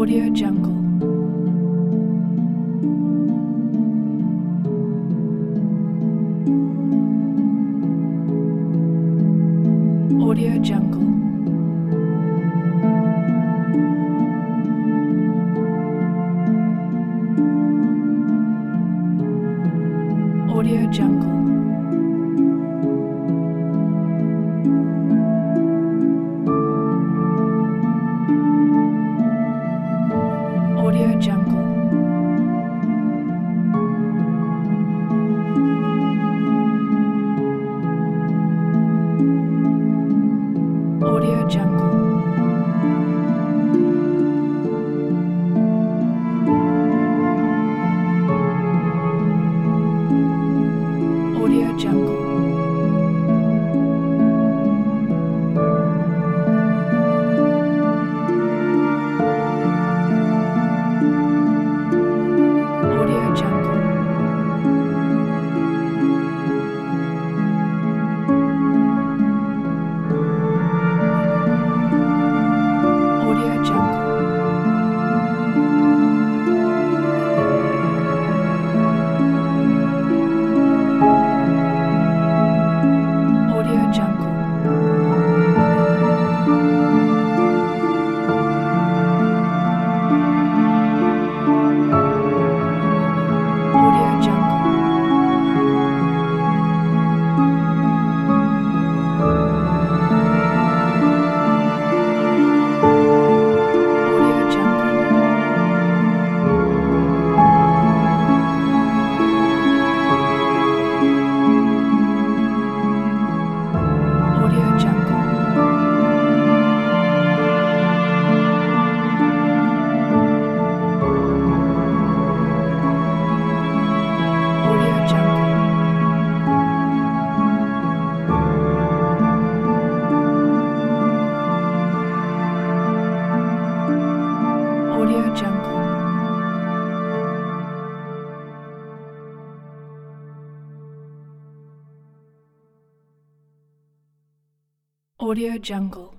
Audio Jungle. Audio Jungle. Audio Jungle. Audio Jungle. Audio Jungle. Audio Jungle. Audio Jungle. Audio Jungle. Audio Jungle. Audio Jungle. Audio Jungle. Audio Jungle. Audio Jungle. Audio Jungle. Audio Jungle.